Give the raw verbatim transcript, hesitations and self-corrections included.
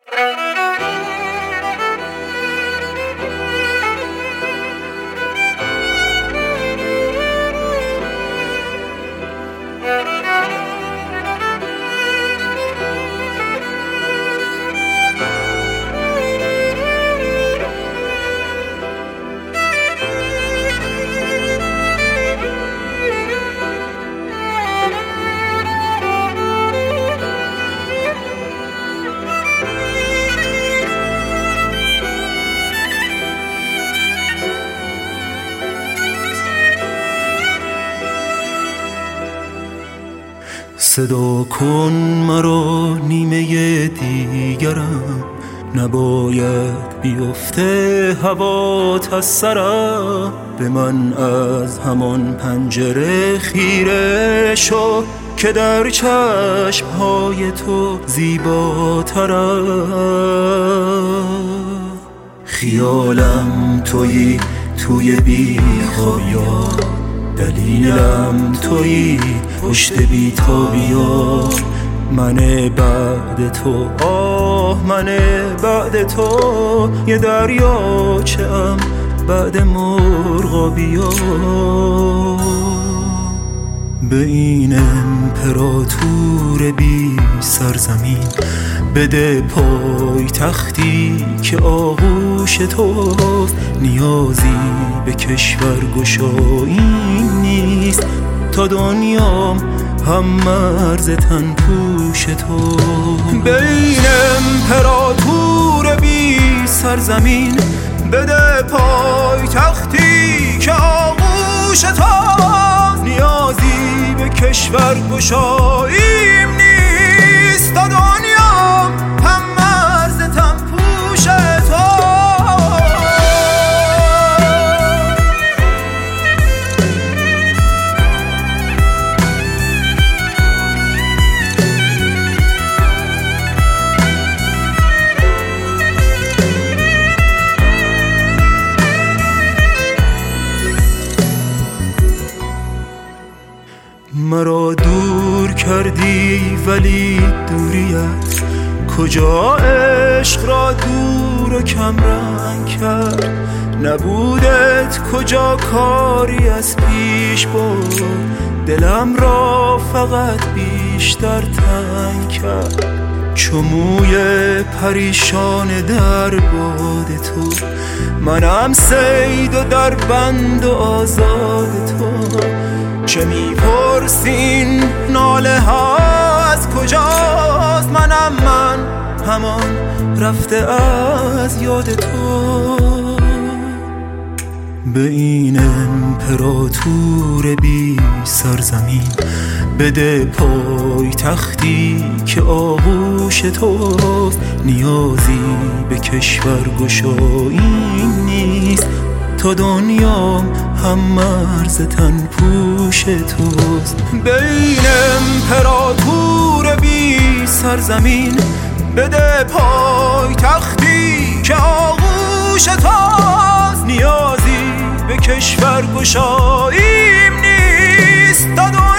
صدا کن مرا نیمه دیگرم، نباید بیفته هوات از سرم. به من از همان پنجره خیره شو که در چشمهای تو زیباترم. خیالم تویی توی بیخوابیا، دلیلم تویی پشت بیتابیا. من بعد تو، آه من بعد تو، یه دریاچه ام بعد مرغابیا. به این امپراتور بی سرزمین بده پای تختی که آغوش توست. نیازی به کشور گشایی نیست، تا دنیام هم مرز تن پوش تو. به این امپراتور بی سرزمین بده پای تختی که آغوش توست. نیازی به کشور گشاییم نیست، تا دنیام هم مرز تن پوش تو. مرا دور کردی ولی دوریت کجا عشق را دور و کم رنگ کرد. نبودت کجا کاری از پیش برد، دلم را فقط بیشتر تنگ کرد. چو موی پریشان در باد تو، منم صید و در بند و آزاد تو. چه میپرسین ناله ها از کجاست، منم من همان رفته از یاد تو. به این امپراتور بی سرزمین بده پای تختی که آغوش توست. نیازی به کشور گشایی نیست، تا دنیام هم مرز تن پوش توست. به این امپراتور بی سرزمین بده پای تختی که آغوش توست. نیازی به کشور گشاییم نیست، تا دنیام